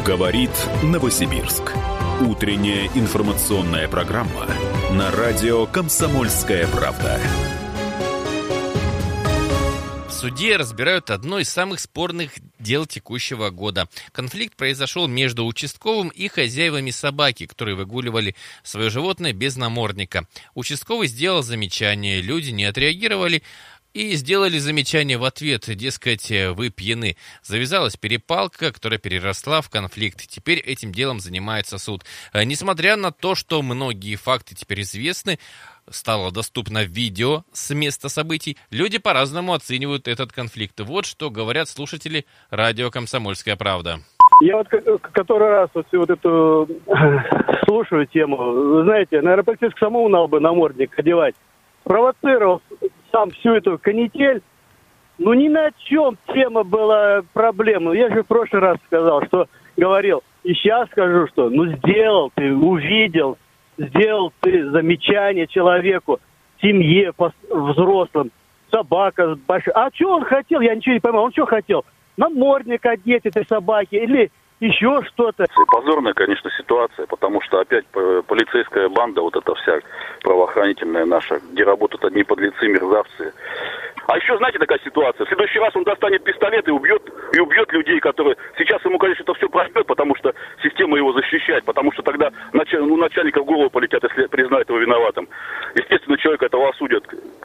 Говорит Новосибирск. Утренняя информационная программа на радио «Комсомольская правда». В суде разбирают одно из самых спорных дел текущего года. Конфликт произошел между участковым и хозяевами собаки, которые выгуливали свое животное без намордника. Участковый сделал замечание, люди не отреагировали и сделали замечание в ответ, дескать, вы пьяны. Завязалась перепалка, которая переросла в конфликт. Теперь этим делом занимается суд. Несмотря на то, что многие факты теперь известны, стало доступно видео с места событий, люди по-разному оценивают этот конфликт. Вот что говорят слушатели радио «Комсомольская правда». Я вот который раз вот эту слушаю тему. Вы знаете, наверное, полицейскому самому надо бы намордник одевать. Провоцировал сам всю эту канитель. Ну, ни на чем тема была проблема. Я же в прошлый раз сказал, что говорил. И сейчас скажу, что сделал ты, увидел, сделал ты замечание человеку, семье, взрослым, собака большая. А что он хотел? Я ничего не понимаю. Он что хотел? Намордник одеть этой собаке или еще что-то? Позорная, конечно, ситуация, потому что опять полицейская банда, вот эта вся правоохранительная наша, где работают одни подлецы, мерзавцы. А еще, знаете, такая ситуация. В следующий раз он достанет пистолет и убьет людей, которые... Сейчас ему, конечно, это все пройдет, потому что система его защищает, потому что тогда начальника в голову полетят, если признают его виноватым. Естественно, человека этого осудят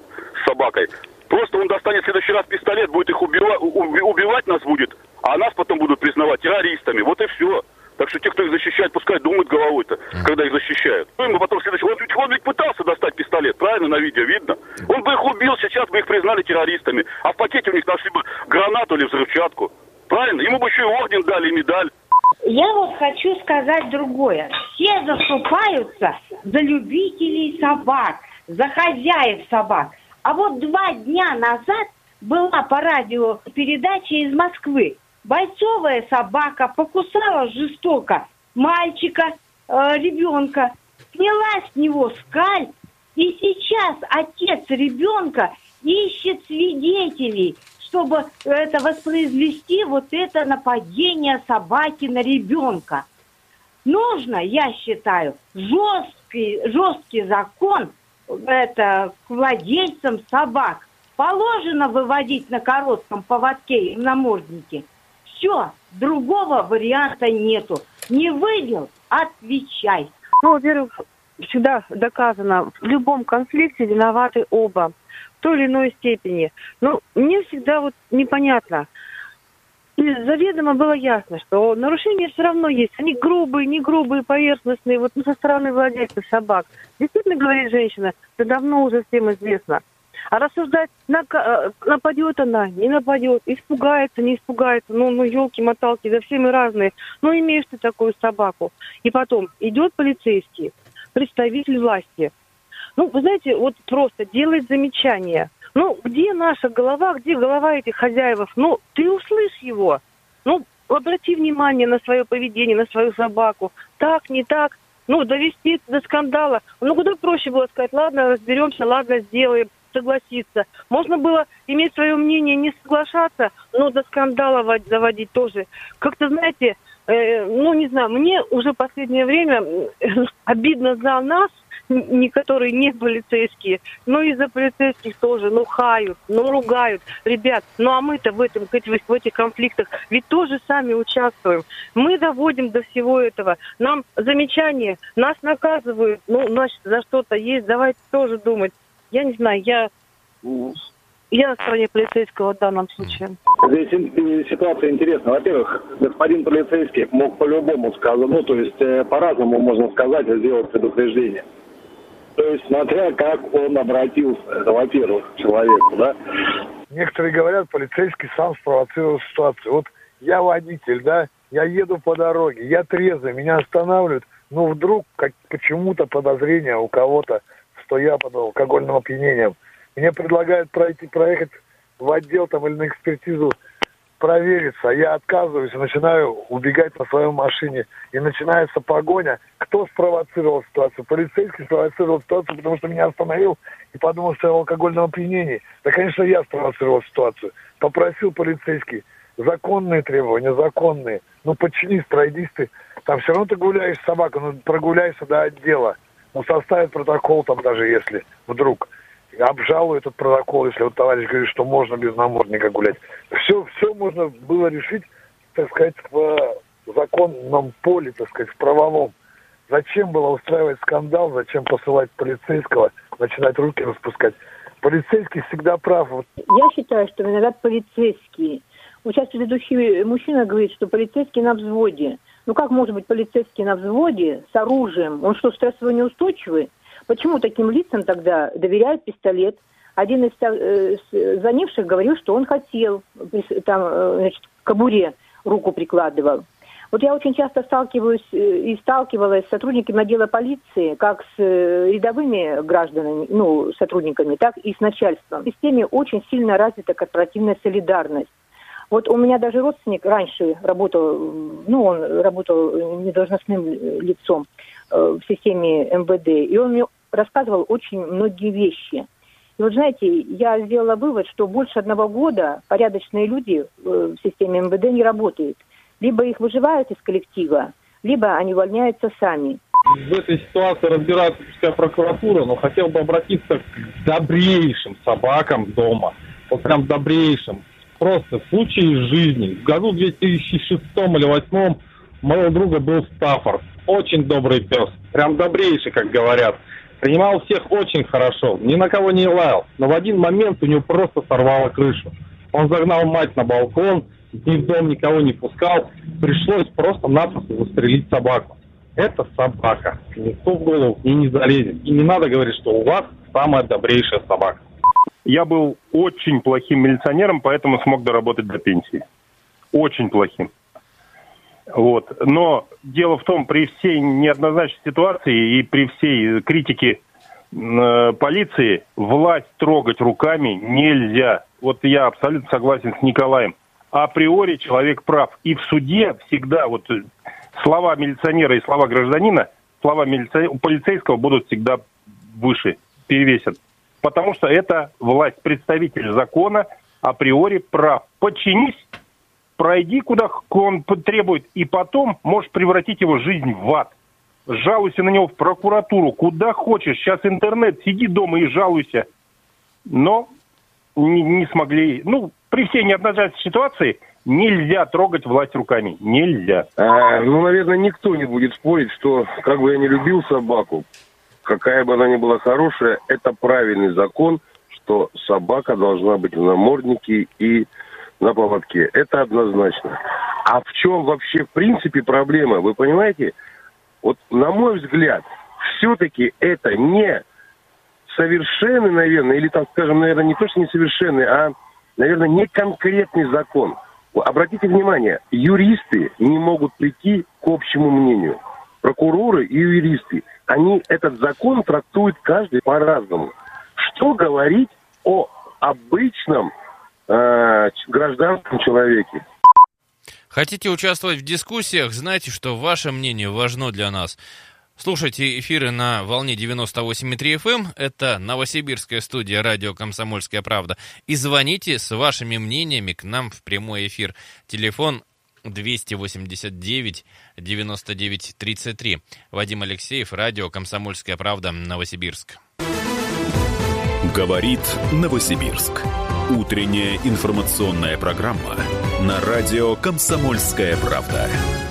с собакой. Просто он достанет в следующий раз пистолет, будет их убивать нас будет, а нас потом будут признавать террористами. Вот и все. Так что те, кто их защищает, пускай думают головой-то, когда их защищают. Ну, потом он ведь пытался достать пистолет, правильно, на видео видно? Он бы их убил, сейчас бы их признали террористами. А в пакете у них нашли бы гранату или взрывчатку. Правильно? Ему бы еще и орден дали, и медаль. Я вот хочу сказать другое. Все заступаются за любителей собак, за хозяев собак. А вот 2 дня назад была по радио передача из Москвы. Бойцовая собака покусала жестоко мальчика, ребенка, сняла с него скальп, и сейчас отец ребенка ищет свидетелей, чтобы это воспроизвести вот это нападение собаки на ребенка. Нужно, я считаю, жесткий закон это к владельцам собак. Положено выводить на коротком поводке и наморднике. Все, другого варианта нету. Не вывел, отвечай. Ну, во-первых, всегда доказано, в любом конфликте виноваты оба в той или иной степени. Но мне всегда вот непонятно. И заведомо было ясно, что нарушения все равно есть. Они грубые, не грубые, поверхностные, вот со стороны владельцев собак. Действительно, говорит женщина, это давно уже всем известно. А рассуждать, нападет она, не нападет, испугается, не испугается, ну елки-моталки, да все мы разные. Ну, имеешь ты такую собаку. И потом идет полицейский, представитель власти. Ну, вы знаете, вот просто делает замечание. Ну, где наша голова, где голова этих хозяев? Ну, ты услышь его. Ну, обрати внимание на свое поведение, на свою собаку. Так, не так. Ну, довести это до скандала. Ну, куда проще было сказать, ладно, разберемся, ладно, сделаем, согласиться. Можно было иметь свое мнение, не соглашаться, но до скандала заводить тоже. Как-то, знаете, ну, не знаю, мне уже в последнее время обидно за нас, которые не полицейские, но и за полицейских тоже, ну, хают, ну, ругают. Ребят, ну, а мы-то в этих конфликтах ведь тоже сами участвуем. Мы доводим до всего этого. Нам замечания, нас наказывают, ну, значит, за что-то есть, давайте тоже думать. Я не знаю, я на стороне полицейского в данном случае. Здесь ситуация интересная. Во-первых, господин полицейский мог по-любому сказать, ну, то есть по-разному можно сказать и сделать предупреждение. То есть, смотря как он обратился, это, во-первых, к человеку, да. Некоторые говорят, полицейский сам спровоцировал ситуацию. Вот я водитель, да, я еду по дороге, я трезвый, меня останавливают, но вдруг почему-то подозрение у кого-то, что я под алкогольным опьянением. Мне предлагают проехать в отдел там или на экспертизу, провериться. Я отказываюсь и начинаю убегать на своей машине. И начинается погоня. Кто спровоцировал ситуацию? Полицейский спровоцировал ситуацию, потому что меня остановил и подумал, что я в алкогольном опьянении. Да, конечно, я спровоцировал ситуацию. Попросил полицейский законные требования, законные. Ну, подчинись, пройдись ты. Там все равно ты гуляешь с собакой, ну, прогуляйся до отдела. Ну, составит протокол там даже, если вдруг обжалуй этот протокол, если вот товарищ говорит, что можно без намордника гулять. Все можно было решить, так сказать, в законном поле, так сказать, в правовом. Зачем было устраивать скандал, зачем посылать полицейского, начинать руки распускать? Полицейский всегда прав. Я считаю, что виноват полицейский. Вот сейчас предыдущий мужчина говорит, что полицейский на взводе. Ну как может быть полицейский на взводе с оружием? Он что, стрессово неустойчивый? Почему таким лицам тогда доверяют пистолет? Один из звонивших говорил, что он хотел, там, значит, к кобуре руку прикладывал. Вот я очень часто сталкивалась с сотрудниками отдела полиции, как с рядовыми гражданами, ну, сотрудниками, так и с начальством. В системе очень сильно развита корпоративная солидарность. Вот у меня даже родственник раньше работал, ну, он работал недолжностным лицом в системе МВД, и он мне рассказывал очень многие вещи. И вот, знаете, я сделала вывод, что больше 1 года порядочные люди в системе МВД не работают. Либо их выживают из коллектива, либо они увольняются сами. В этой ситуации разбирается пускай прокуратура, но хотел бы обратиться к добрейшим собакам дома. Вот прям добрейшим. Просто в случае жизни. В году 2006 или 2008 у моего друга был Стаффорд. Очень добрый пес. Прям добрейший, как говорят. Принимал всех очень хорошо. Ни на кого не лаял. Но в один момент у него просто сорвало крышу. Он загнал мать на балкон, ни в дом никого не пускал. Пришлось просто-напросто застрелить собаку. Это собака. Никто в голову к ней не залезет. И не надо говорить, что у вас самая добрейшая собака. Я был очень плохим милиционером, поэтому смог доработать до пенсии. Очень плохим. Вот. Но дело в том, при всей неоднозначной ситуации и при всей критике полиции власть трогать руками нельзя. Вот я абсолютно согласен с Николаем. Априори человек прав. И в суде всегда вот слова милиционера и слова гражданина, слова полицейского будут всегда выше, перевесят. Потому что это власть, представитель закона, априори прав. Подчинись, пройди, куда он требует, и потом можешь превратить его жизнь в ад. Жалуйся на него в прокуратуру, куда хочешь. Сейчас интернет, сиди дома и жалуйся. Но не смогли. Ну, при всей неоднозначной ситуации нельзя трогать власть руками. Нельзя. Наверное, никто не будет спорить, что, как бы я ни любил собаку, какая бы она ни была хорошая, это правильный закон, что собака должна быть в наморднике и на поводке. Это однозначно. А в чем вообще, в принципе, проблема? Вы понимаете? Вот, на мой взгляд, все-таки это не совершенный, наверное, или, там, скажем, наверное, не то, что несовершенный, а, наверное, не конкретный закон. Обратите внимание, юристы не могут прийти к общему мнению. Прокуроры и юристы, они этот закон трактуют каждый по-разному. Что говорить о обычном гражданском человеке? Хотите участвовать в дискуссиях? Знайте, что ваше мнение важно для нас. Слушайте эфиры на волне 98,3 FM. Это новосибирская студия радио «Комсомольская правда». И звоните с вашими мнениями к нам в прямой эфир. Телефон 289 99 33. Вадим Алексеев, радио «Комсомольская правда», Новосибирск. Говорит Новосибирск. Утренняя информационная программа на радио «Комсомольская правда».